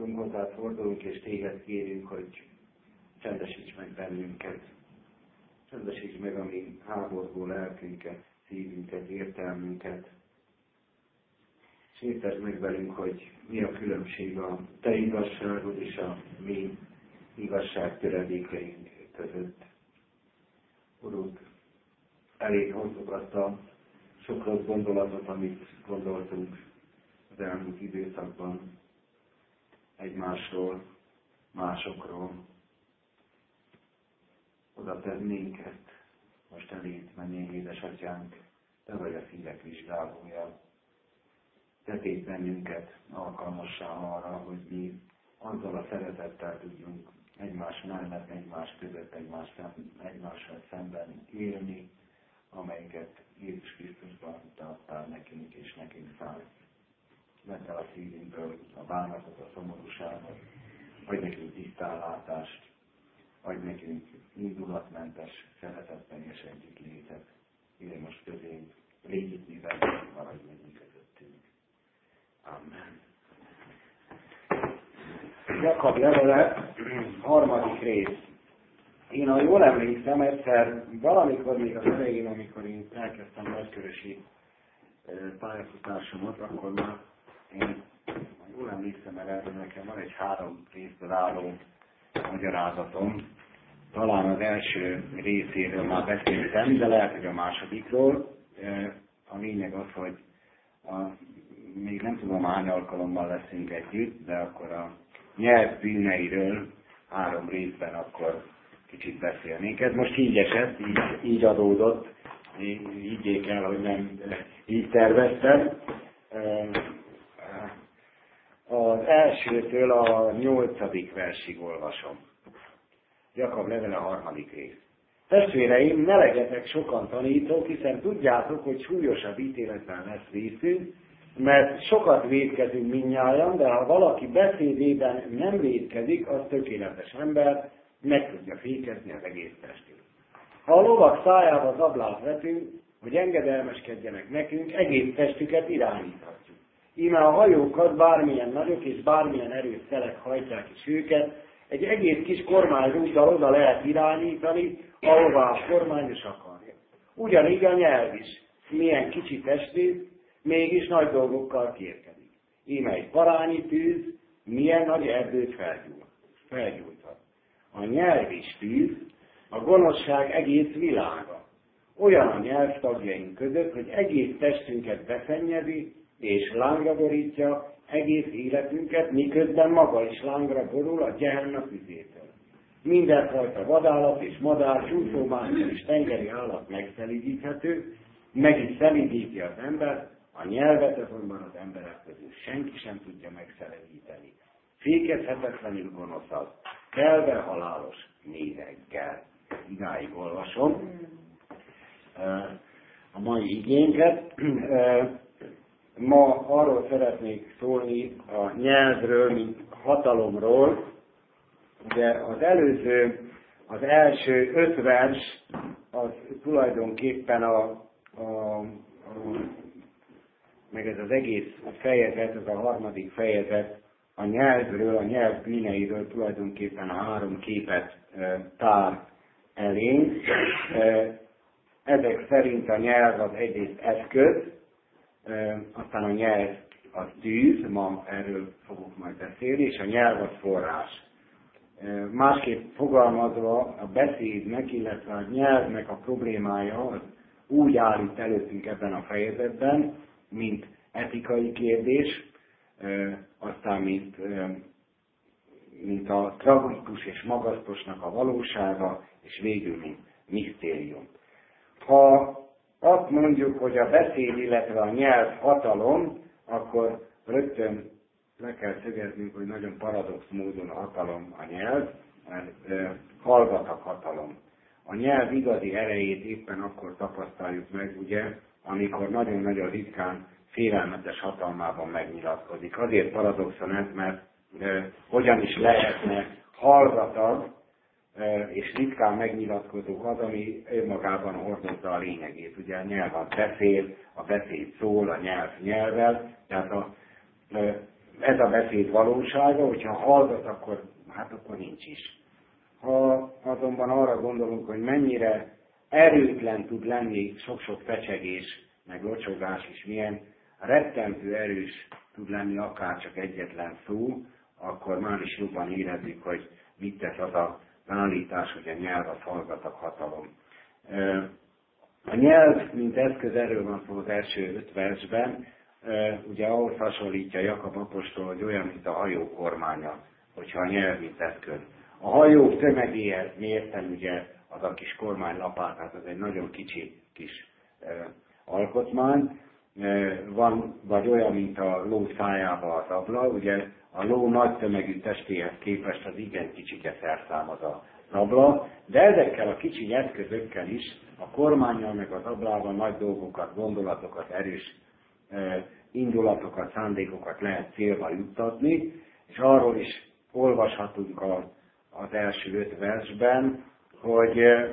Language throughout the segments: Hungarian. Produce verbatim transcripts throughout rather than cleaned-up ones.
Urunk, hozzád fordulunk és téged kérünk, hogy csendesíts meg bennünket. Csendesíts meg a mi háborgó lelkünket, szívünket, értelmünket. És értesd meg velünk, hogy mi a különbség a te igazságod és a mi igazságtöredékeink között. Urunk, elég hozzuk azt a sok rossz gondolatot, amit gondoltunk az elmúlt időszakban egymásról, másokról. Oda tennénk ezt most eléd, mennyei édesatyánk, te vagy a szívek vizsgálója. Te tégy bennünket alkalmassá arra, hogy mi azzal a szeretettel tudjunk egymás mellett, egymás között, egymás szem, egymással szemben élni, amelyiket Jézus Krisztusban te adtál nekünk és nekünk szállt. Vedd el a szívünkből a bánatot, a szomorúságot, adj nekünk tisztánlátást, adj nekünk indulatmentes, szeretetteljes együttlétet. Ide most közénk, légy itt mi velünk, maradj meg mi közöttünk. Amen. Jakab levele, harmadik rész. Én, ha jól emlékszem, egyszer valamikor még az elején, amikor én elkezdtem nagykörösi pályafutásomat, akkor már én, ha jól emlékszem, mert erről nekem van egy három részből álló magyarázatom. Talán az első részéről már beszéltem, de lehet, hogy a másodikról. A lényeg az, hogy a, még nem tudom, hány alkalommal leszünk együtt, de akkor a nyelv bűneiről három részben akkor kicsit beszélnénk. Ez most így esett, így, így adódott, higgyék el, hogy nem így terveztem. Az elsőtől a nyolcadik versig olvasom. Jakab levele a harmadik rész. Testvéreim, ne legyetek sokan tanítók, hiszen tudjátok, hogy súlyosabb ítéletben lesz részünk, mert sokat vétkezünk mindnyájan, de ha valaki beszédében nem vétkezik, az tökéletes ember, meg tudja fékezni az egész testét. Ha a lovak szájába zablát vetünk, hogy engedelmeskedjenek nekünk, egész testüket irányíthatjuk. Íme a hajókat bármilyen nagyok és bármilyen erős szelek hajtják is őket, egy egész kis kormányrúddal oda lehet irányítani, ahová a kormányos akarja. Ugyanígy a nyelv is, milyen kicsi testét, mégis nagy dolgokkal kérkedik. Íme egy parányi tűz, milyen nagy erdőt felgyújthat. A nyelv is tűz, a gonoszság egész világa. Olyan a nyelv tagjaink között, hogy egész testünket beszennyezi, és lángra borítja egész életünket, miközben maga is lángra borul a Gehenna tüzétől. Mindenfajta vadállat és madár, csúszómászor és tengeri állat megszelídíthető, meg is szelídíti az ember, a nyelvet azonban az emberek közül senki sem tudja megszelídíteni. Fékezhetetlenül gonosz az, kelve halálos méreggel. Idáig olvasom a mai igénket. Ma arról szeretnék szólni a nyelvről, mint hatalomról. Ugye az előző, az első öt vers, az tulajdonképpen a, a, a meg ez az egész fejezet, ez a harmadik fejezet a nyelvről, a nyelv bűneiről tulajdonképpen a három képet e, tár elénk. E, ezek szerint a nyelv az egyrészt eszköz, e, aztán a nyelv az tűz, ma erről fogok majd beszélni, és a nyelv az forrás. E, másképp fogalmazva a beszédnek, illetve a nyelvnek a problémája az úgy áll itt előttünk ebben a fejezetben, mint etikai kérdés, e, aztán mint, e, mint a tragikus és magasztosnak a valósága, és végül mint misztérium. Ha azt mondjuk, hogy a beszéd, illetve a nyelv hatalom, akkor rögtön le kell szögeznünk, hogy nagyon paradox módon a hatalom a nyelv, mert e, hallgatak hatalom. A nyelv igazi erejét éppen akkor tapasztaljuk meg, ugye, amikor nagyon-nagyon ritkán félelmetes hatalmában megnyilatkozik. Azért paradoxon ez, mert e, hogyan is lehetne hallgatag e, és ritkán megnyilatkozó az, ami önmagában hordozza a lényegét. Ugye a nyelv az beszél, a beszéd szól, a nyelv nyelvel, tehát a, e, ez a beszéd valósága, hogyha hallgat, akkor, hát akkor nincs is. Ha azonban arra gondolunk, hogy mennyire erőtlen tud lenni sok-sok fecsegés, meg locsogás is, milyen rettentő erős tud lenni akár csak egyetlen szó, akkor már is jobban érezzük, hogy mit tesz az a állítás, hogy a nyelv az hallgatak hatalom. A nyelv, mint eszköz, erről van szó az első öt versben, ugye ahhoz hasonlítja Jakab apostol, hogy olyan, mint a hajó kormánya, hogyha a nyelv, mint eszköz. A hajó tömegéhez mérten ugye az a kis kormánylapát, hát ez egy nagyon kicsi kis alkotmány, van, vagy olyan, mint a ló szájába az abla, ugye a ló nagy tömegű testéhez képest az igen kicsike szerszám az a abla, de ezekkel a kicsi eszközökkel is a kormánnyal meg az ablával nagy dolgokat, gondolatokat, erős eh, indulatokat, szándékokat lehet célba juttatni, és arról is olvashatunk a, az első öt versben, hogy eh,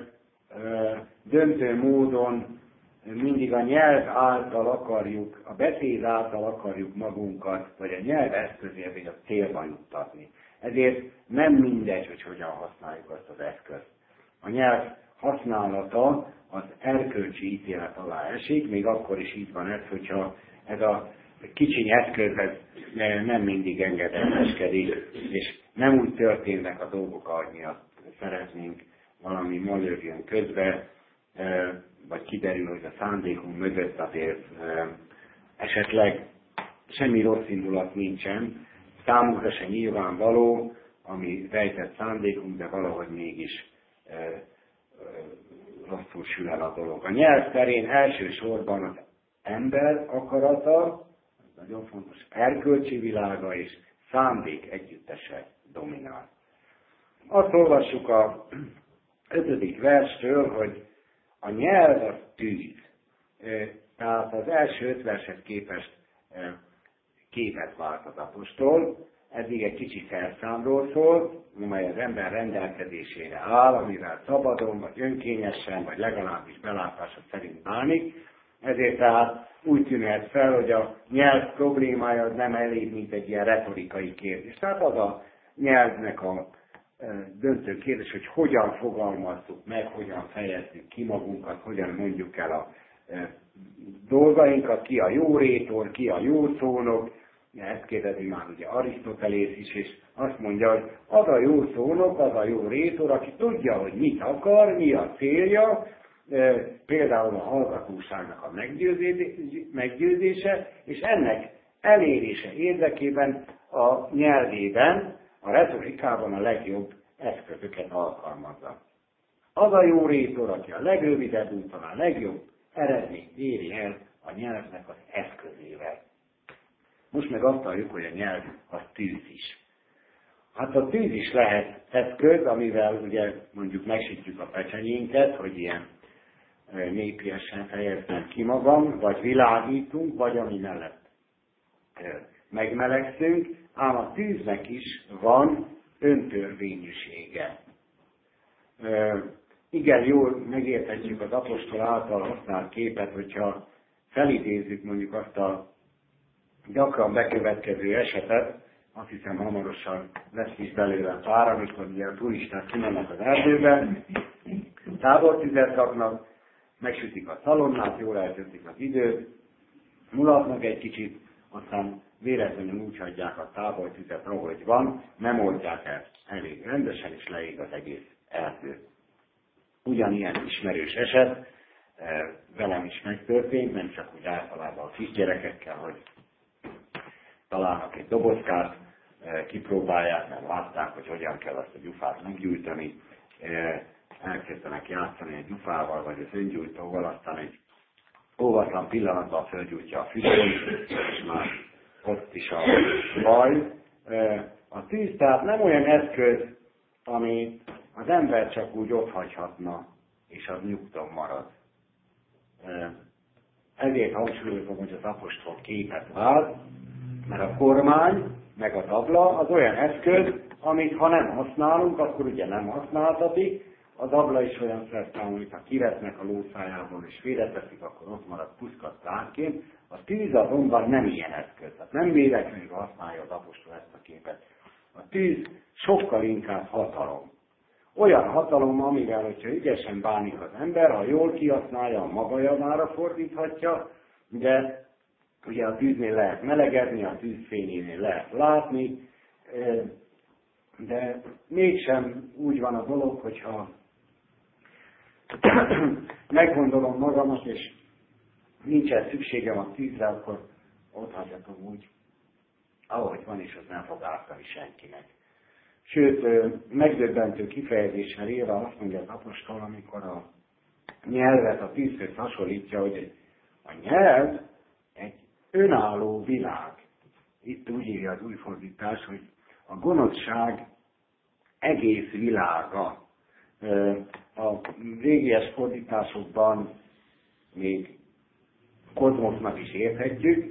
döntő módon mindig a nyelv által akarjuk, a beszéd által akarjuk magunkat, vagy a nyelv eszközével a célba juttatni. Ezért nem mindegy, hogy hogyan használjuk azt az eszközt. A nyelv használata az erkölcsi ítélet alá esik, még akkor is így van ez, hogyha ez a kicsiny eszköz nem mindig engedelmeskedik, és nem úgy történnek a dolgok, ahogy mi azt szeretnénk, valami malőrjön közbe, vagy kiderül, hogy a szándékunk mögött azért esetleg semmi rossz indulat nincsen, számunkra se nyilvánvaló, ami rejtett szándékunk, de valahogy mégis e, e, rosszul sül el a dolog. A nyelv terén elsősorban az ember akarata, ez nagyon fontos, erkölcsi világa és szándék együttese dominál. Azt olvassuk a ötödik verstől, hogy a nyelv az tűz. E, tehát az első öt vershez képest e, képet vált az apostol, eddig egy kicsi szerszámról szól, amely az ember rendelkezésére áll, amivel szabadon, vagy önkényesen, vagy legalábbis belátása szerint bánik. Ezért tehát úgy tűnhet fel, hogy a nyelv problémája az nem elég, mint egy ilyen retorikai kérdés. Tehát az a nyelvnek a döntő kérdés, hogy hogyan fogalmazzuk meg, hogyan fejezzük ki magunkat, hogyan mondjuk el a dolgainkat, ki a jó rétor, ki a jó szónok. Ezt kérdezi már ugye Arisztotelész is, és azt mondja, hogy az a jó szónok, az a jó rétor, aki tudja, hogy mit akar, mi a célja, például a hallgatóságnak a meggyőzése, és ennek elérése érdekében a nyelvében, a retorikában a legjobb eszközöket alkalmazza. Az a jó rétor, aki a legrövidebb úton a legjobb eredményt éri el a nyelvnek az eszközével. Most meg azt halljuk, hogy a nyelv az tűz is. Hát a tűz is lehet eszköz, amivel ugye mondjuk megsütjük a pecsenyénket, hogy ilyen népiesen fejezzem ki magam, vagy világítunk, vagy ami mellett megmelegszünk, ám a tűznek is van öntörvényűsége. Igen, jól megérthetjük az apostol által használt képet, hogyha felidézzük mondjuk azt a gyakran bekövetkező esetet, azt hiszem hamarosan lesz is belőle pár, amikor ugye a turisták kimennek az erdőben, tábortüzet raknak, megsütik a szalonnát, jól eltöltik az időt, mulatnak egy kicsit, aztán véletlenül úgy hagyják a tábortüzet, ahogy van, nem oldják el elég rendesen, és leég az egész erdő. Ugyanilyen ismerős eset, velem is megtörtént, nem csak úgy általában a kisgyerekekkel, hogy találnak egy dobozkát, kipróbálják, mert látták, hogy hogyan kell azt a gyufát meggyújtani, elkezdenek játszani egy gyufával, vagy az öngyújtóval, aztán egy óvatlan pillanatban fölgyújtja a függönyt, és már ott is a baj. A tűz tehát nem olyan eszköz, ami az ember csak úgy ott hagyhatna, és az nyugton marad. Ezért hangsúlyozom, hogy az apostol képet vált, mert a kormány, meg a tabla az olyan eszköz, amit ha nem használunk, akkor ugye nem használtatik. A tabla is olyan szerszám, amit ha kivesznek a lószájából és félreteszik, akkor ott marad puszkat tárként. A tűz azonban nem ilyen eszköz. Tehát nem véletlenül használja az apostol tűz sokkal inkább hatalom. Olyan hatalom, amivel, hogyha ügyesen bánik az ember, ha jól kihasználja, a maga javára fordíthatja, de ugye a tűznél lehet melegedni, a tűzfényénél lehet látni, de mégsem úgy van a dolog, hogyha meggondolom magamat, és nincsen szükségem a tűzre, akkor ott hagyhatom úgy, ahogy van, és az nem fog ártani senkinek. Sőt, megdöbbentő kifejezéssel élve azt mondja az apostol, amikor a nyelvet a tűzhöz hasonlítja, hogy a nyelv egy önálló világ. Itt úgy írja az új fordítás, hogy a gonoszság egész világa. A régies fordításokban még kozmosznak is érthetjük.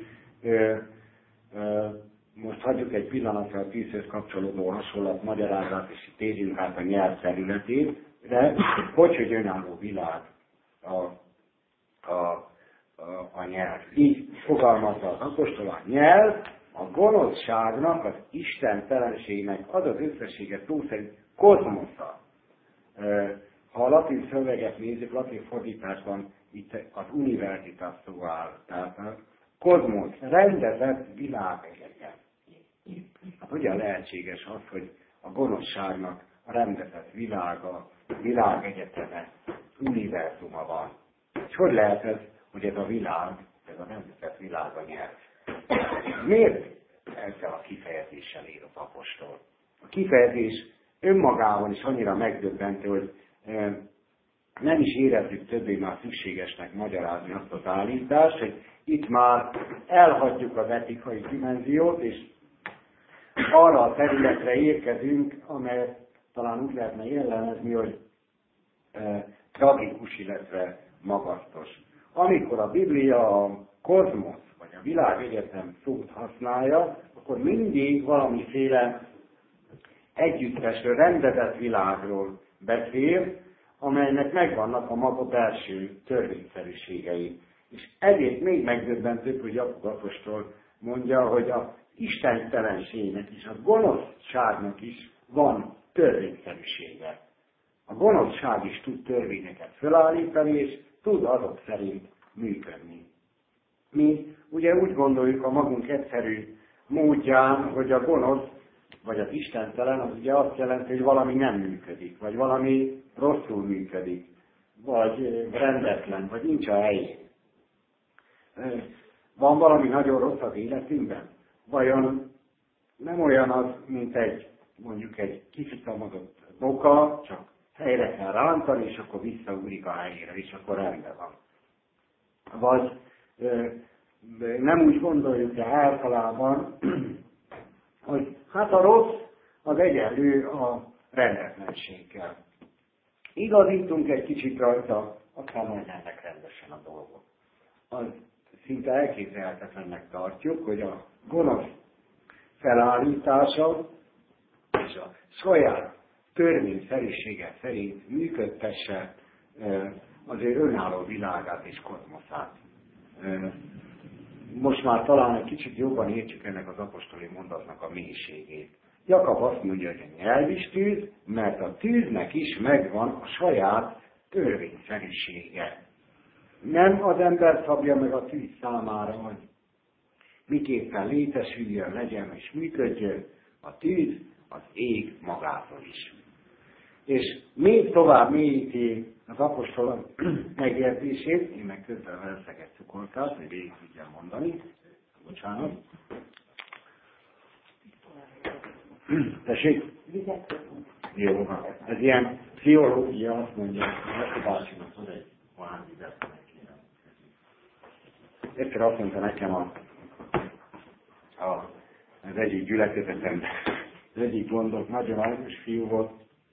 Most hagyjuk egy pillanatra a tűzhöz kapcsolódó hasonlat magyarázat, és itt térjünk át a nyelv területét, de hogy, hogy önálló világ a, a, a, a nyelv. Így fogalmazza az apostol, a nyelv a gonoszságnak, az istentelenségnek az az összessége szó szerint kozmosza. Ha a latin szöveget nézzük, latin fordításban itt az universitas szó áll, tehát a kozmosz, rendezett világegyetem. Hát hogyan lehetséges az, hogy a gonoszságnak a rendezett világa, világegyeteme, univerzuma van? És hogy lehet ez, hogy ez a világ, ez a rendezett világ a nyelv? Miért ezzel a kifejezéssel ír az apostol? A kifejezés önmagában is annyira megdöbbentő, hogy nem is érezzük többé már szükségesnek magyarázni azt az állítást, hogy itt már elhagyjuk az etikai dimenziót, és arra a területre érkezünk, amely talán úgy lehetne jellemezni, hogy e, tragikus, illetve magasztos. Amikor a Biblia a kozmosz, vagy a világegyetem szót használja, akkor mindig valamiféle együttesről, rendezett világról beszél, amelynek megvannak a maga belső törvényszerűségei. És ezért még megdöbbentőbb, hogy Jakub apostol mondja, hogy a istentelenségnek és a gonoszságnak is van törvényszerűsége. A gonoszság is tud törvényeket felállítani, és tud azok szerint működni. Mi ugye úgy gondoljuk a magunk egyszerű módján, hogy a gonosz, vagy az istentelen, az ugye azt jelenti, hogy valami nem működik, vagy valami rosszul működik, vagy rendetlen, vagy nincs a helyén. Van valami nagyon rossz az életünkben? Vajon nem olyan az, mint egy, mondjuk egy kifitamodott boka, csak helyre kell rántani, és akkor visszaugrik a helyére, és akkor rendben van. Vagy nem úgy gondoljuk-e általában, hogy hát a rossz az egyenlő a rendetlenséggel. Igazítunk egy kicsit rajta, aztán menjenek rendesen a dolgok. Az szinte elképzelhetetlennek tartjuk, hogy a gonosz felállítása és a saját törvényszerűsége szerint működtesse az ő önálló világát és kozmoszát. Most már talán egy kicsit jobban értsük ennek az apostoli mondatnak a mélységét. Jakab azt mondja, hogy a nyelv is tűz, mert a tűznek is megvan a saját törvényszerűsége. Nem az ember szabja meg a tűz számára, hogy miképpen létesüljön, legyen és működjön, a tűz az ég magától is. És még tovább mélyíti az apostol megértését, én meg közben veszek egy cukorkát, hogy végig tudjam mondani. Bocsánat. Tessék? Jó, ez ilyen pszichológia, azt mondja, hogy a bácsinak hoz egy várvizet neki. Egyszer azt mondta nekem a, a, az egyik gyülekezetemben, az egyik gondok, nagyon aranyos fiú volt,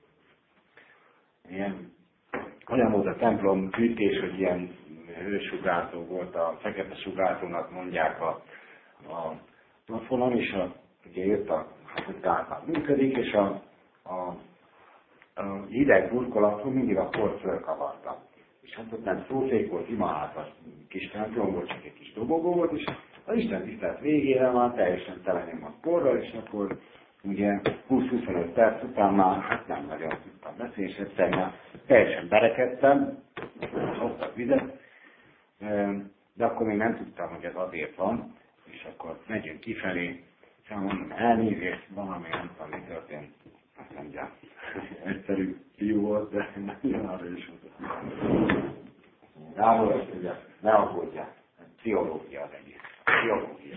ilyen, olyan volt a templom fűtés, hogy ilyen hősugárzó volt, a fekete sugártónak mondják a, a plafonon, és a, ugye jött a gázban működik, és a, a, a hideg burkolatról mindig a port fölkavarta. És hát ott nem szószék volt, imádhat, kis templom volt, csak egy kis dobogó volt, és az Isten tisztelt végére már teljesen tele a porral, és akkor ugye húsz-huszonöt perc után már hát nem nagyon tudtam beszélni, és egyszerűen teljesen berekedtem, hoztak vizet, de akkor még nem tudtam, hogy ez azért van, és akkor megyünk kifelé, és mondom, elnézést, valami nem tudom, mi történt. Azt mondja, egyszerű fiú volt, de nagyon arra is volt. Gábor, ugye, ne aggódjál, pszichológia az egész. Pszichológia.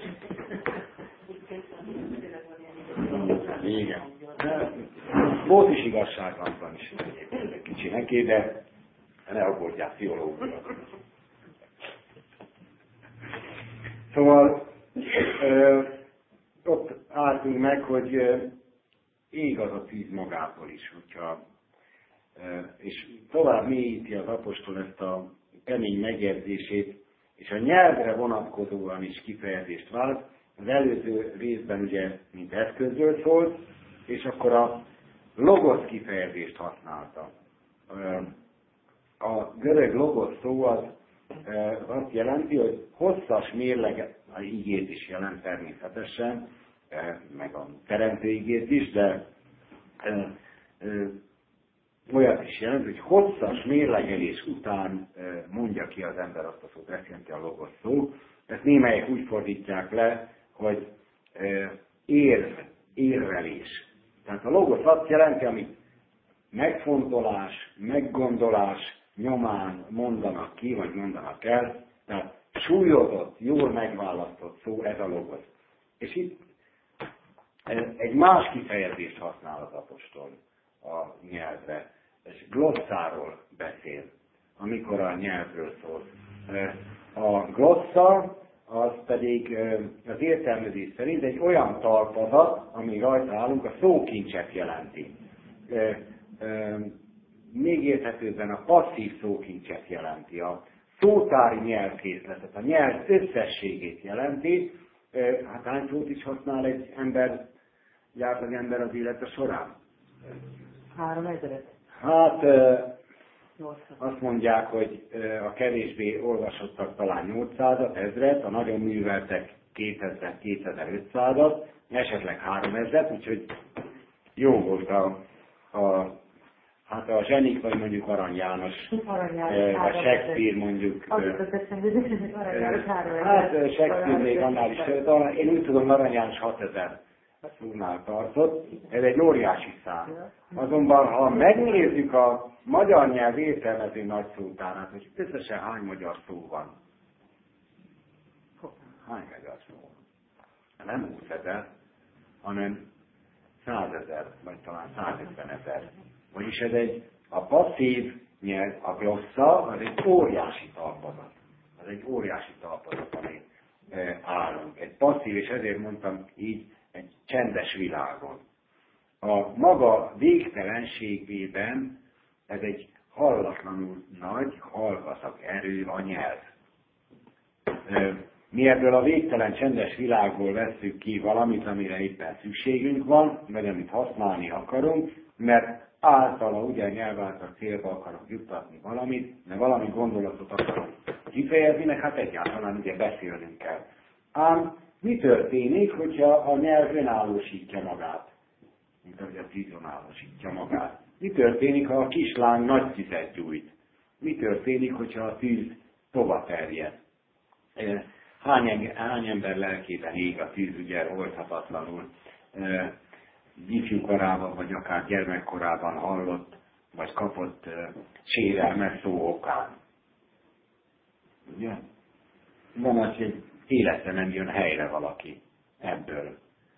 Igen. Volt is igazságban is egy kicsi neki, de ne aggódjál, pszichológia. Szóval ö, ott álltunk meg, hogy ö, ég az a tűz magától is, hogyha, ö, és tovább mélyíti az apostol ezt a kemény megérzését, és a nyelvre vonatkozóan is kifejezést vált. Az előző részben ugye, mint eszközről szólt, és akkor a logosz kifejezést használta. A görög logosz szó az azt jelenti, hogy hosszas mérleg, a igét is jelent természetesen, meg a teremtő igét is, de olyat is jelent, hogy hosszas mérlegelés után mondja ki az ember azt a szót, ezt jelenti a logosz szó. Ezt némelyek úgy fordítják le, hogy érv, érvelés. Tehát a logosz azt jelenti, amit megfontolás, meggondolás nyomán mondanak ki, vagy mondanak el. Tehát súlyozott, jól megválasztott szó, ez a logosz. És itt egy más kifejezést használ az apostol a nyelvre. És glosszáról beszél, amikor a nyelvről szól. A glossza az pedig az értelmezés szerint egy olyan talpazat, ami rajta állunk, a szókincset jelenti. Még érthetőbben a passzív szókincset jelenti, a szótári nyelvkészletet, a nyelv összességét jelenti. Hát hány szót is használ egy ember, gyártani ember az élete során? Három ezeret. Hát azt mondják, hogy a kevésbé olvasottak talán nyolcszázat, ezret, a nagyon műveltek kétezer, kétezer-ötszázat, esetleg háromezret, úgyhogy jó volt a, a hát a zsenik, vagy mondjuk Arany János, Arany János a Shakespeare mondjuk. Hát Shakespeare még annál is, én úgy tudom, Arany János hatezer szónál tartott, ez egy óriási szám. Azonban, ha megnézzük a magyar nyelv értelmező nagyszótárát, hogy összesen hány magyar szó van? Hány magyar szó van? Nem húszezer, hanem százezer, vagy talán százötvenezer. Vagyis ez egy, a passzív nyelv, a glossza, az egy óriási talpazat. Az egy óriási talpazat, amit e, állunk. Egy passzív, és ezért mondtam így, egy csendes világon. A maga végtelenségében ez egy hallatlanul nagy, halvaszak erő a nyelv. Mi ebből a végtelen csendes világból vesszük ki valamit, amire éppen szükségünk van, vagy amit használni akarunk, mert általa, ugye nyelv által célba akarunk juttatni valamit, mert valami gondolatot akarunk kifejezni, meg hát egyáltalán ugye beszélnünk kell. Ám mi történik, hogyha a nyelv önállósítja magát? Mint ahogy a tűz önállósítja magát. Mi történik, ha a kislány nagy tüzet gyújt? Mi történik, hogyha a tűz tova terjed? Hány, hány ember lelkében ég a tűz, ugye oldhatatlanul, ifjúkorában, vagy akár gyermekkorában hallott, vagy kapott sérelmes szó okán. Ugye? Van az, hogy életre nem jön helyre valaki ebből.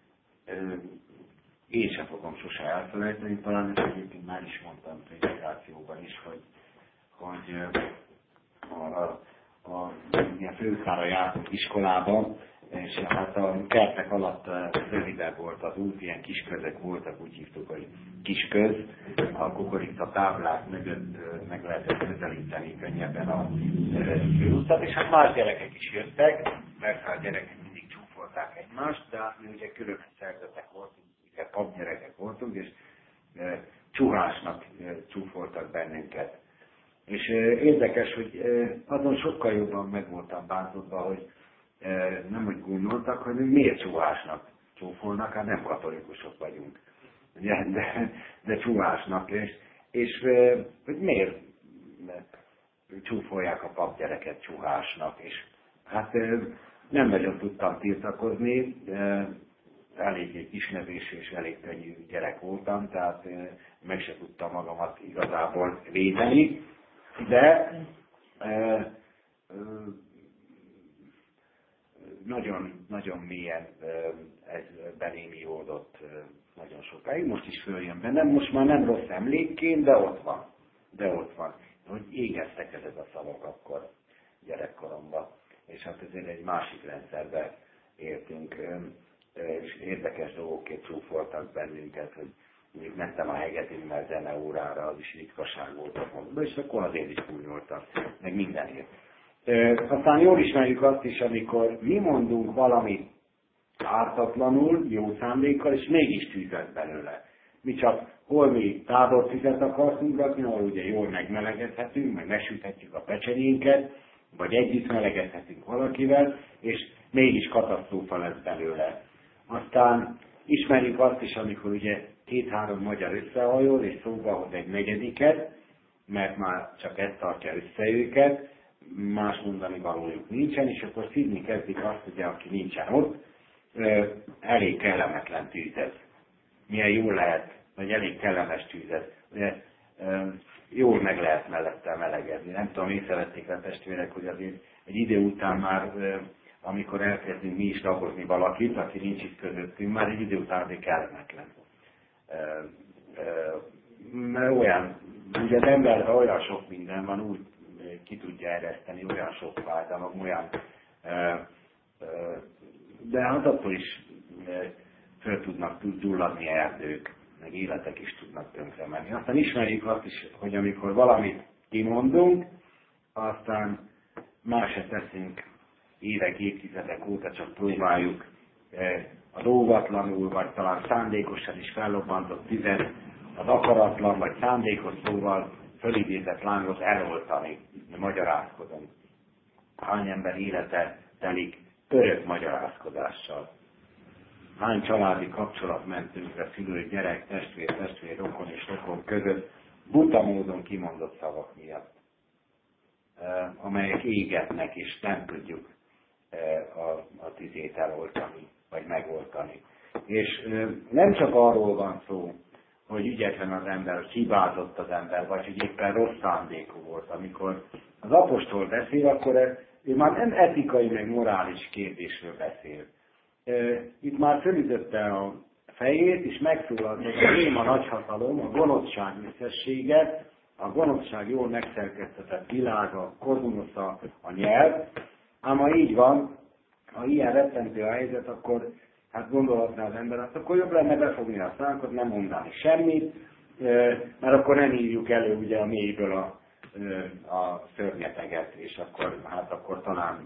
Én sem fogom sose elfelejteni, talán ezt egyébként már is mondtam prédikációban is, hogy, hogy a, a, a, a főszára jártunk iskolában, és hát a kertek alatt rövidebb volt az út, ilyen kisközök voltak, úgy hívtuk, hogy kisköz. A kukorica táblák mögött meg lehetett közelíteni könnyebben a főutat, és hát más gyerekek is jöttek, mert a gyerekek mindig csúfolták egymást, de mi ugye különös szerzetek voltunk, ugye papgyerekek voltunk, és csuhásnak csúfoltak bennünket. És érdekes, hogy azon sokkal jobban meg voltam bántodva, hogy nem úgy gondoltak, hogy miért csuhásnak csúfolnak, hát nem katolikusok vagyunk, de, de, de csúvásnak, és, és hogy miért csúfolják a papgyereket csúhásnak, és hát nem nagyon tudtam tiltakozni, eléggé kisnevés és elég könnyű gyerek voltam, tehát meg se tudtam magamat igazából védeni, de nagyon, nagyon mélyen ez belém jódott nagyon sokáig, most is följön bennem, most már nem rossz emlékként, de ott van, de ott van, hogy égeztek ezek a szavak akkor gyerekkoromban, és hát ezért egy másik rendszerbe értünk, és érdekes dolgokért csúfoltak bennünket, hogy még mentem a Hegedűmmel zeneórára, az is ritkaság volt a mondva, és akkor azért is gúnyoltam, meg mindenért. Aztán jól ismerjük azt is, amikor mi mondunk valamit ártatlanul, jó szándékkal, és mégis tűzött belőle. Mi csak holmi tábortüzet akartunk rakni, ahol ugye jól megmelegedhetünk, meg megsüthetjük a pecsenyénket, vagy együtt melegedhetünk valakivel, és mégis katasztrófa lesz belőle. Aztán ismerjük azt is, amikor ugye két-három magyar összehajol, és szóba hoz egy negyediket, mert már csak ez tartja össze őket, más mondani valójuk nincsen, és akkor szídni kezdik azt, ugye, aki nincsen ott, elég kellemetlen tűzet. Milyen jól lehet, vagy elég kellemes tűzet. Ugye, jól meg lehet mellette melegedni. Nem tudom, észrevették a testvérek, hogy azért egy idő után már, amikor elkezdünk mi is ragozni valakit, aki nincs itt közöttünk, már egy idő után még kellemetlen. Mert olyan, ugye az emberben olyan sok minden van, úgy ki tudja ereszteni, olyan sok fájdalom, olyan, de hát attól is föl tudnak gyulladni erdők, meg életek is tudnak tönkre menni. Aztán ismerjük azt is, hogy amikor valamit kimondunk, aztán más se teszünk évek, évtizedek óta, csak próbáljuk az óvatlanul, vagy talán szándékosan is fellobbantott tüzet, az akaratlan, vagy szándékos szóval fölidézett lángot eloltani, magyarázkodunk. Hány ember élete telik örök magyarázkodással. Hány családi kapcsolat mentünkre, szülő, gyerek, testvér, testvér, rokon és rokon között buta módon kimondott szavak miatt, amelyek égetnek, és nem tudjuk a, a tüzét eloltani, vagy megoltani. És nem csak arról van szó, hogy ügyetlen az ember, hogy hibázott az ember, vagy hogy éppen rossz szándékú volt. Amikor az apostol beszél, akkor ő már nem etikai, meg morális kérdésről beszél. Itt már fölütötte a fejét, és megszólalt, hogy a réma nagyhatalom, a gonoszság összessége, a gonoszság jól megszerkesztetett világ, a kozmonosza, a nyelv. Ám ha így van, ha ilyen rettentő a helyzet, akkor hát gondolhatná az ember, hát akkor jobb lenne befogni a szánkot, nem mondani semmit, mert akkor nem írjuk elő ugye a mélyből a, a szörnyeteget, és akkor, hát akkor talán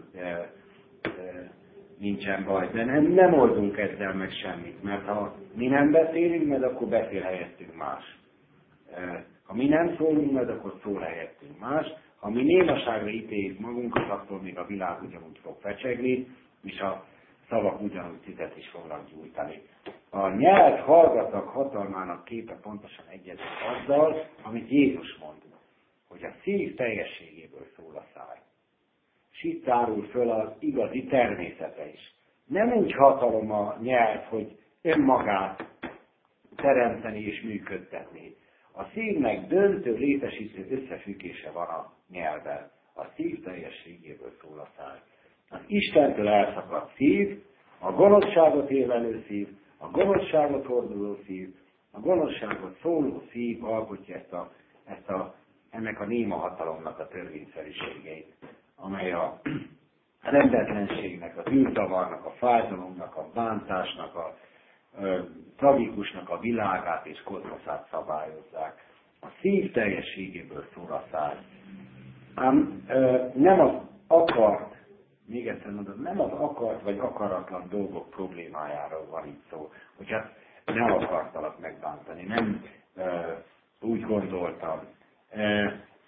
nincsen baj. De nem, nem oldunk ezzel meg semmit, mert ha mi nem beszélünk, mert akkor beszél helyettünk más. Ha mi nem szólunk, mert akkor szól helyettünk más. Ha mi némaságra ítéljük magunkat, akkor még a világ ugyanúgy fog fecsegni, és a szavak ugyanúgy tüzet is fognak gyújtani. A nyelv hallgatnak hatalmának képe pontosan egyezik azzal, amit Jézus mond, hogy a szív teljességéből szól a száj. És itt tárul föl az igazi természete is. Nem úgy hatalom a nyelv, hogy önmagát teremteni és működtetni. A szívnek döntő, létesítő összefüggése van a nyelvvel. A szív teljességéből szól a száj. Az Istentől elszakadt szív, a gonoszságot évelő szív, a gonoszságot hordozó szív, a gonoszságot szóló szív alkotja ezt a, ezt a, ennek a néma hatalomnak a törvényszerűségeit, amely a rendetlenségnek, az űrzavarnak, a fájdalomnak, a bántásnak, a, a tragikusnak a világát és kozmoszát szabályozzák. A szív teljességéből szól a száj. Ám nem az akart, még egyszer mondom, nem az akart vagy akaratlan dolgok problémájáról van itt szó, hogy hát nem akartalak megbántani, nem e, úgy gondoltam. E,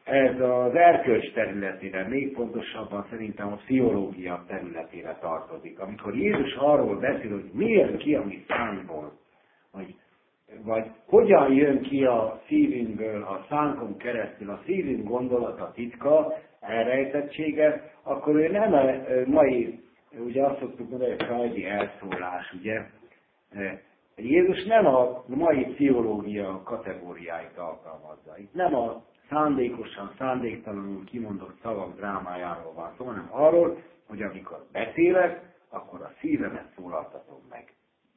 ez az erkölcs területére, még pontosabban szerintem a pszichológia területére tartozik. Amikor Jézus arról beszél, hogy mi jön ki a mi szánkból, vagy, vagy hogyan jön ki a szívünkből, a szánkon keresztül, a szívünk gondolata, titka, elrejtettsége, akkor ő nem a mai, ugye azt szoktuk mondani, hogy frajdi elszólás, ugye? Jézus nem a mai pszichológia kategóriáit alkalmazza. Itt nem a szándékosan, szándéktalanul kimondott szavak drámájáról van szó, hanem arról, hogy amikor beszélek, akkor a szívemet szólaltatom meg.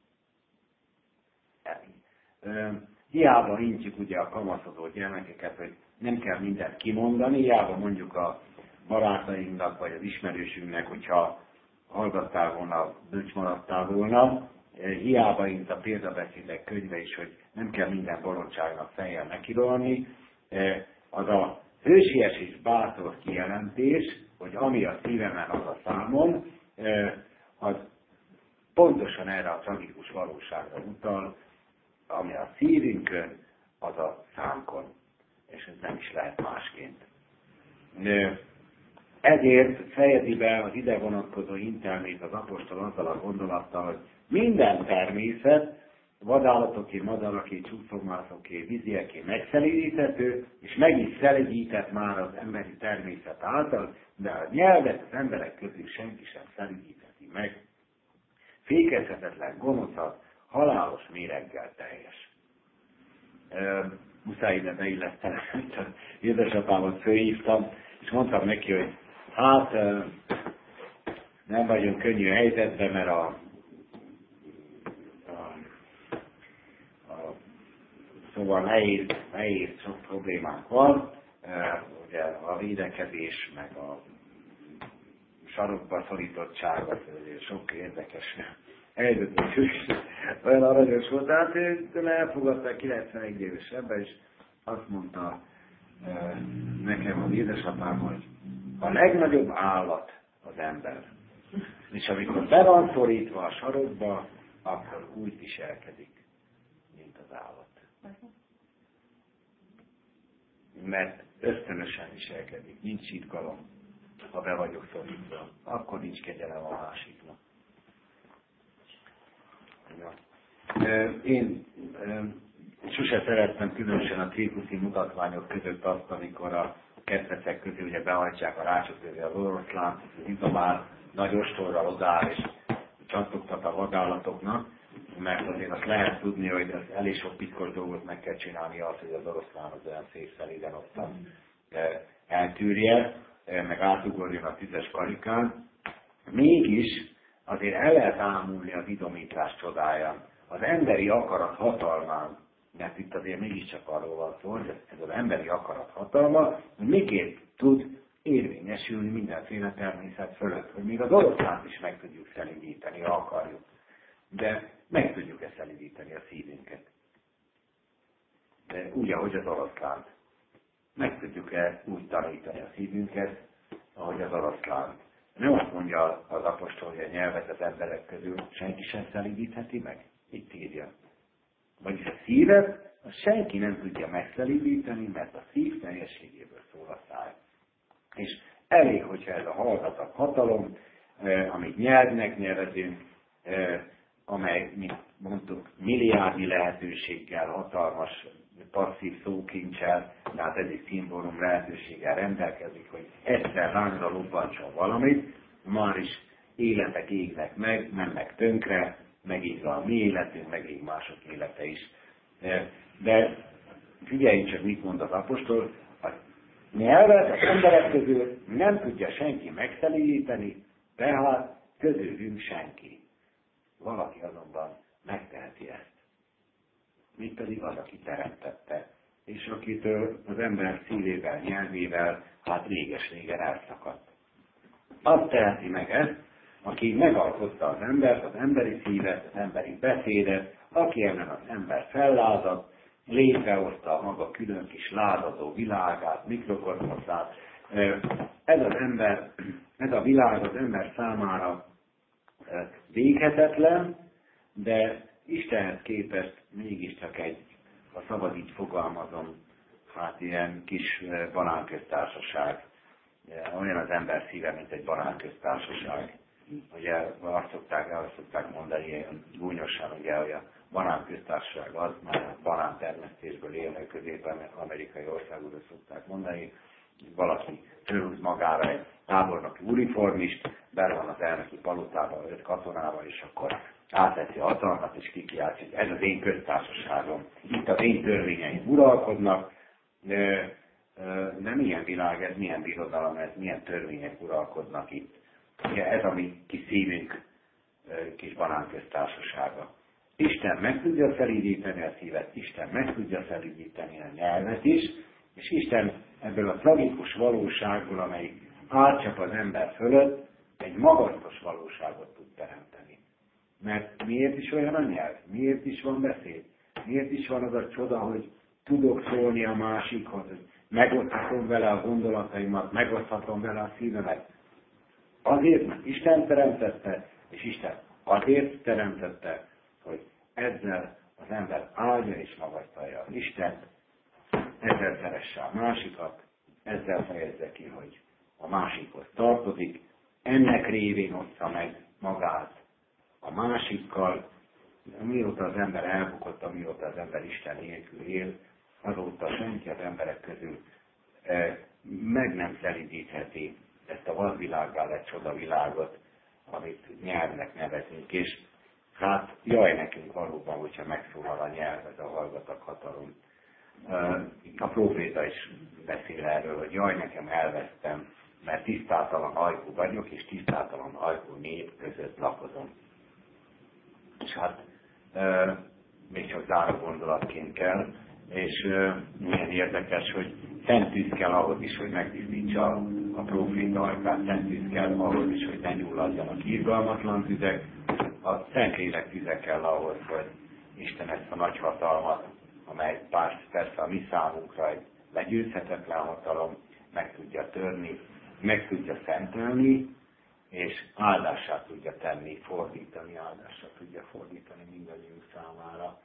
Hiába hintjük ugye a kamaszodó gyermekeket, hogy nem kell mindent kimondani, hiába mondjuk a barátainknak, vagy az ismerősünknek, hogyha hallgattál volna, bölcs maradtál volna, hiába int a példabeszédek könyve is, hogy nem kell minden bolondságnak fejjel nekirolni, az a hősies és bátor kijelentés, hogy ami a szívemen, az a számon, az pontosan erre a tragikus valóságra utal, ami a szívünkön, az a szánkon. És ez nem is lehet másként. Ezért fejezi be az ide vonatkozó intelmét az apostol azzal a gondolattal, hogy minden természet, vadállatoké, madaraké, csúszómászoké, vízieké megszelídíthető, és meg is szelídített már az emberi természet által, de a nyelvet az emberek közül senki sem szelídítheti meg. Fékezhetetlen, gonoszat, halálos méreggel teljes. E, muszáj ide beillesztenem, hogy az édesapámat fölhívtam, és mondtam neki, hogy hát e, nem vagyunk könnyű helyzetben, mert a, a, a szóval nehéz, nehéz sok problémánk van, e, ugye a védekezés, meg a sarokba szorítottság, az sok érdekes helyzet, és olyan aranyos volt, tehát ő elfogadta kilencvenegy éves ebben, és azt mondta e, nekem az édesapám, hogy a legnagyobb állat az ember. És amikor be van szorítva a sarokba, akkor úgy viselkedik, mint az állat. Mert ösztönösen viselkedik, nincs itkalom, ha be vagyok szorítva. Akkor nincs kegyelem a másiknak. Ja. Én sose szerettem különösen a cirkuszi mutatványok között azt, amikor a kedvecek közül ugye behajtsák a rácsok közé az oroszlánt, az izomár nagy ostorral odáll és csattogtat a vadállatoknak, mert azért azt lehet tudni, hogy az elég sok piszkos dolgot meg kell csinálni az, hogy az oroszlán az olyan szép szelíden ottan eltűrje, meg átugorjon a tízes karikán. Mégis azért el lehet ámulni az idomítás csodáján, az emberi akarat hatalmán, mert itt azért mégiscsak arról van szó, hogy ez az emberi akarat hatalma, hogy miként tud érvényesülni mindenféle természet fölött, hogy még az oroszlánt is meg tudjuk szelídíteni, ha akarjuk. De meg tudjuk ezt szelídíteni a szívünket. De úgy, ahogy az oroszlánt. Meg tudjuk-e úgy tanítani a szívünket, ahogy az oroszlánt. Nem azt mondja az apostol, hogy a nyelvet az emberek közül senki sem szelídítheti meg. Itt írja. Vagyis a szívet, azt senki nem tudja megszelídíteni, mert a szív teljességéből szól a száj. És elég, hogyha ez a hallgatott hatalom, eh, amit nyelvnek nevezünk, eh, amely, mint mondtuk, milliárdi lehetőséggel, hatalmas passzív szókincsel, tehát egyik szimbólum lehetőséggel rendelkezik, hogy egyszer lányra lobbantson valamit, már is életek égnek meg, mennek tönkre, megég a mi életünk, megég mások élete is. De figyeljünk csak, mit mond az apostol, a nyelvet az emberek közül nem tudja senki megszelídíteni, tehát közülünk senki. Valaki azonban megteheti ezt. Még pedig az, aki teremtette, és akitől az ember szívével, nyelvével, hát réges-régen elszakadt. Azt teheti meg ezt, aki megalkotta az embert, az emberi szívet, az emberi beszédet, aki ellen az ember fellázadt, létrehozta a maga külön kis lázadó világát, mikrokozmoszát. Ez az ember, ez a világ az ember számára véghetetlen, de Istenhez képest mégiscsak egy, ha szabad így fogalmazom, hát ilyen kis banánköztársaság. Olyan az ember szíve, mint egy banánköztársaság. Ugye azt szokták, azt szokták mondani ilyen gúnyosan, ugye, hogy a banánköztársaság az, már banán termesztésből élnek közép-amerikai országúra szokták mondani, valaki fölhúz magára egy tábornoki uniformist, bele van az elnöki palotában öt katonával, és akkor átveszi a hatalmat, és kikiáltja, hogy ez az én köztársaságom, itt az én törvényeim uralkodnak, de nem milyen világ ez, milyen birodalom ez, milyen törvények uralkodnak itt. Ugye ez a mi kis szívünk kis banánköztársasága. Isten meg tudja felügyíteni a szívet, Isten meg tudja felügyíteni a nyelvet is, és Isten ebből a tragikus valóságból, amely átcsap az ember fölött, egy magasztos valóságot tud teremteni. Mert miért is olyan a nyelv? Miért is van beszéd? Miért is van az a csoda, hogy tudok szólni a másikhoz, hogy megoszthatom vele a gondolataimat, megoszthatom vele a szívemet? Azért, mert Isten teremtette, és Isten azért teremtette, hogy ezzel az ember áldja és magasztalja az Istent, ezzel szeresse a másikat, ezzel fejezze ki, hogy a másikhoz tartozik, ennek révén ossza meg magát a másikkal, mióta az ember elbukott, amióta az ember Isten nélkül él, azóta senki az emberek közül eh, meg nem szelídítheti ezt a vadvilággá lett csodavilágot, amit nyelvnek nevezünk, és hát jaj nekünk valóban, hogyha megszólal a nyelv, ez a hallgatag hatalom. A próféta is beszél erről, hogy jaj, nekem elvesztem, mert tisztátalan ajkú vagyok, és tisztátalan ajkú nép között lakozom. És hát e, még csak záró gondolatként kell, és e, milyen érdekes, hogy szent tűz kell ahhoz is, hogy megtisztítsa a próféta ajkát, szent tűz kell ahhoz is, hogy ne gyulladjanak irgalmatlan tüzek, a Szentlélek tüze kell ahhoz, hogy Isten ezt a nagy hatalmat, amely persze a mi számunkra egy legyőzhetetlen hatalom, meg tudja törni, meg tudja szentelni, és áldássá tudja tenni, fordítani, áldássá tudja fordítani mindannyiunk számára.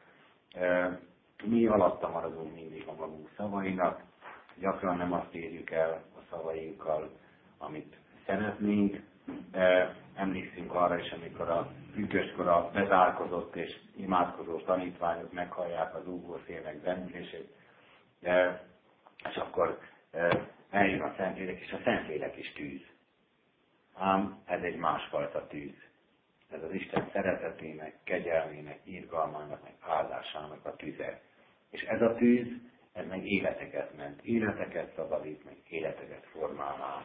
Mi alatta maradunk mindig a magunk szavainak, gyakran nem azt érjük el a szavainkkal, amit szeretnénk. Emlékszünk arra is, amikor a függöskor a bezárkozott és imádkozó tanítványok meghallják az úgó szélnek zengését, és akkor eljön a Szentlélek, és a Szentlélek is tűz. Ám ez egy másfajta tűz. Ez az Isten szeretetének, kegyelmének, irgalmának, meg áldásának a tüze. És ez a tűz, ez meg életeket ment, életeket szabadít, meg életeket formál át.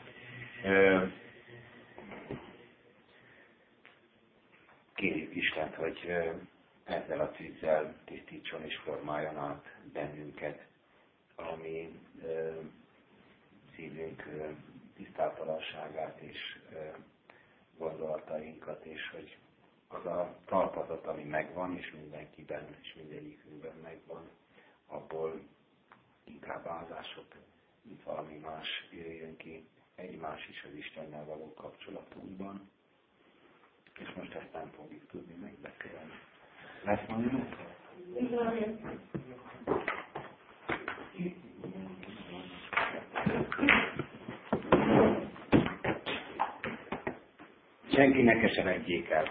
Kérjük Istent, hogy ezzel a tűzzel tisztítson és formáljon át bennünket, ami szívünk tisztátalanságát és gondolatainkat, és hogy az a talpazat, ami megvan, és mindenkiben, és mindegyikünkben megvan, abból inkább áldások, mint valami más jöjjön ki, egymás is az Istennel való kapcsolatunkban. És most ezt nem fogjuk tudni megbeszélni. Lesz valami munka? Senki ne keseredjék el.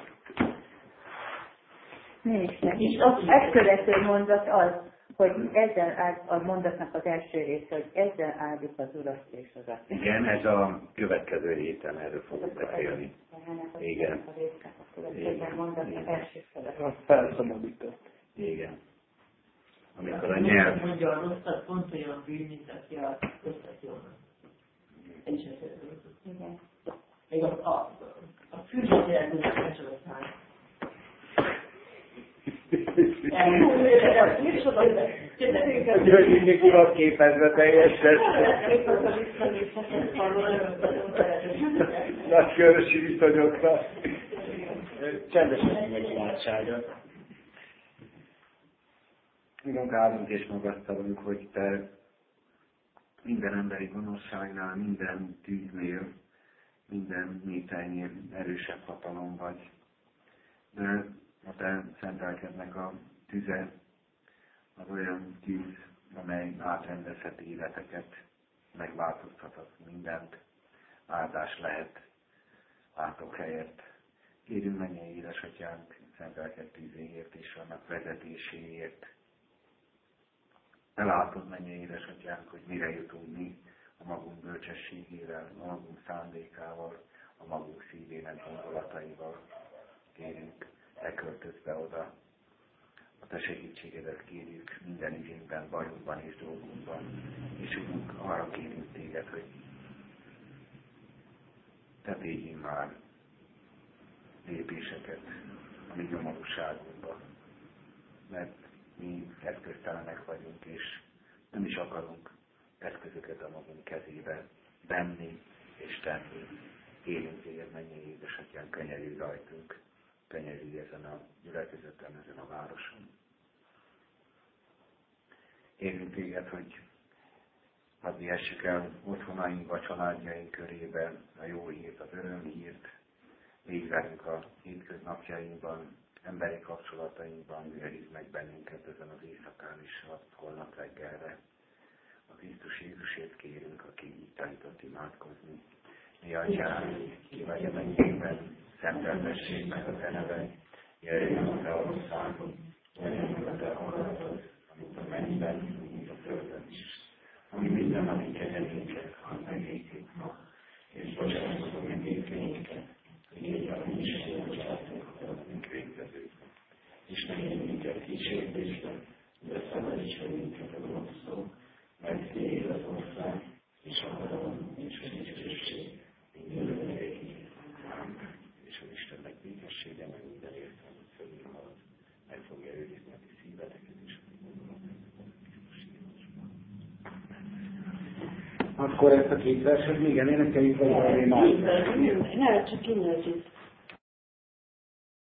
Nincs. És az ezt követő mondat az, hogy ezzel áld, a mondatnak az első része, hogy ezzel áldjuk az Urat és az Atyát. Igen, ez a következő héten erről fogunk beszélni. Igen. A következő mondatnak első fele. Az felszabadított. Igen. Amikor a nyelv... Mondja a rosszat, pont olyan bűn, mint aki a rosszat jónak. Én is ezt Igen. még a, a, a fűzőtérek nem csak a száj. Hogy mindenki van képezve teljesen. Nagy körösi viszonyokra. Csendesen meg imádsága. Mindunk állunk és magasztalunk, hogy te minden emberi gonoszságnál, minden tűznél, minden métejnél erősebb hatalom vagy. De a te szent lelkednek a tüze az olyan tűz, amely átrendezhet életeket, megváltoztathat mindent, áldás lehet átok helyett. Kérünk mennyei édesatyánk, szentelkedett ízéért és annak vezetéséért. Te látod, mennyei édesatyánk, hogy mire jutunk mi a magunk bölcsességével, a magunk szándékával, a magunk szívének gondolataival. Kérünk, te költözz be oda. A te segítségedet kérjük minden igényben, bajunkban és dolgunkban. És Urunk, arra kérünk téged, hogy te védjünk már lépéseket a mi nyomorúságunkba. Mert mi eszköztelenek vagyunk, és nem is akarunk eszközöket a magunk kezébe venni és tenni. Kérünk téged, mennyei édesatyán, könyörülj rajtunk, könyörülj ezen a gyülekezeten, ezen a városon. Kérünk téged, hogy hadd vihessük el otthonainkba, családjaink körébe a jó hírt, az örömhírt, légy velünk a hétköznapjainkban, emberi kapcsolatainkban, őrizd meg bennünket ezen az éjszakán is, a holnap reggelre. A Krisztus Jézusért kérünk, aki így tanított imádkozni. Mi atyánk, ki vagy a mennyekben, szenteltessék meg a te neved, jöjjön a te országod, legyen a te akaratod, amit a mennyben, mint a földön is. Ami minden, amit kenyerünket, add meg nékünk ma, és bocsássuk meg vétkeinket, hogy éppen mi is elbocsátunk a velünk vétkezőknek. És ne vigy minket kísértésbe, de szabadíts meg minket a gonosztól, mert tiéd az ország, és a hatalom, és a dicsőség, mindörökkéig. Amen. És az Istennek békessége, meg minden értelmet fölülhalad, meg fogja őrizni a ti szíveteket és a ti gondolatokat Krisztus Jézusban. Akkor ezt a két verset még énekeljük, vagy valami más? Nem, csak innentjük.